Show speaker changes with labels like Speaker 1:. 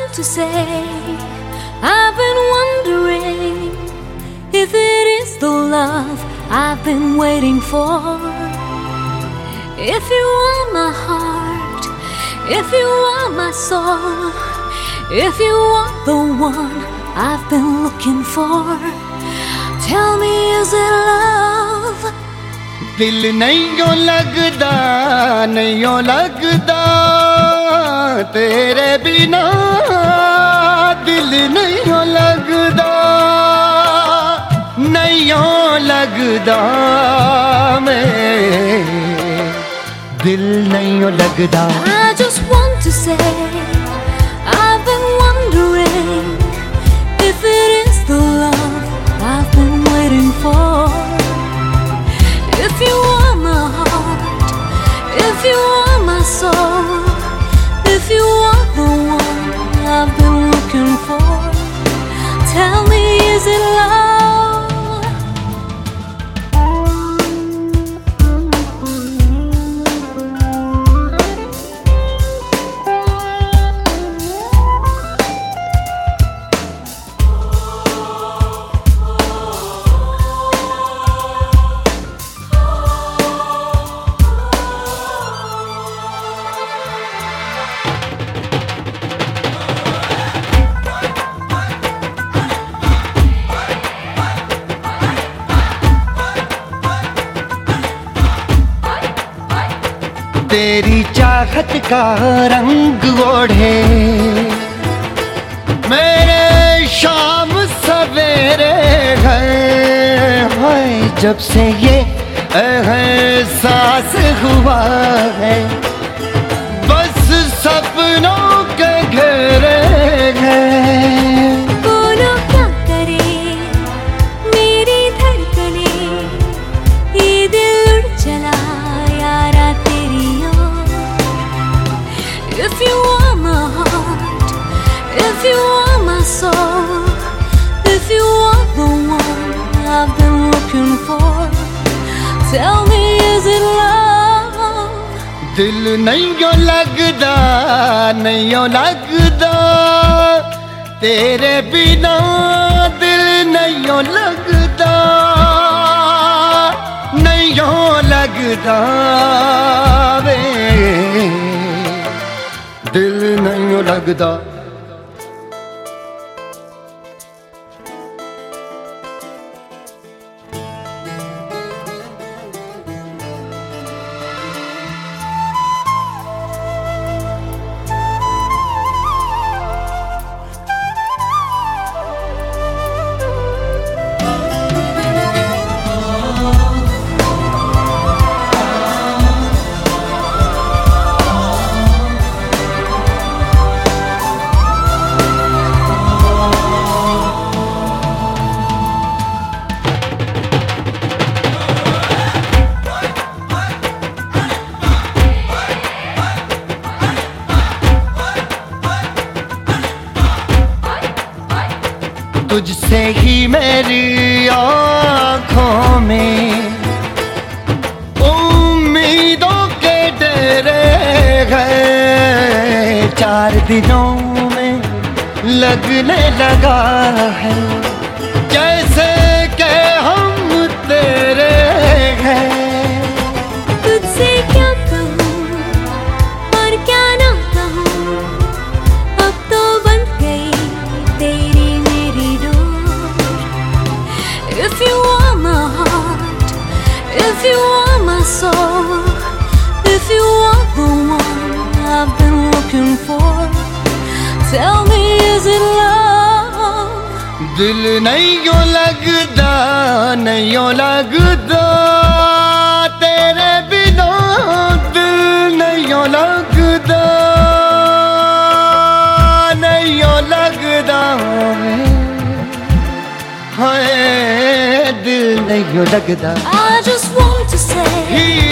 Speaker 1: to say, I've been wondering if it is the love I've been waiting for. If you are my heart, if you are my soul, if you are the one I've been looking for, tell me, is it love?
Speaker 2: दिल नहीं लगदा, नहीं लगदा तेरे बिना, दिल नहीं लगदा, नहीं लगदा मैं, दिल नहीं लगदा.
Speaker 1: I just want to say, I've been wondering if it is the love I've been waiting for. If you are my heart, if you are my soul, if you are the one I've been looking for, tell me, is it love?
Speaker 2: तेरी चाहत का रंग ओढ़े मेरे शाम सवेरे है, जब से ये एहसास हुआ है, बस सपनों के घेरे हैं.
Speaker 1: बोलो क्या करे मेरी धड़कने, ये दिल उड़ चला यारा तेरी ओर. If you are my heart, if you are my soul, if you are the one I've been looking for, tell me, is it love?
Speaker 2: दिल नहीं लगदा, नहीं लगदा तेरे बिना, दिल नहीं लगदा, नहीं लगदा वे, दिल नहीं लगदा. तुझसे ही मेरी आँखों में उम्मीदों के डेरे गए, 4 दिनों में लगने लगा है, जैसे कि हम तेरे हैं.
Speaker 1: तुझसे क्या कहूँ और क्या ना कहूँ, अब तो बन गई तेरी मेरी डोर. If you are my heart, if you are my soul, if you are the one I've been looking for, tell me, is it love?
Speaker 2: दिल नहीं लगदा, नहीं लगदा तेरे बिना, दिल नहीं लगदा, नहीं लगदा है, दिल नहीं लगदा.
Speaker 1: I just want to say,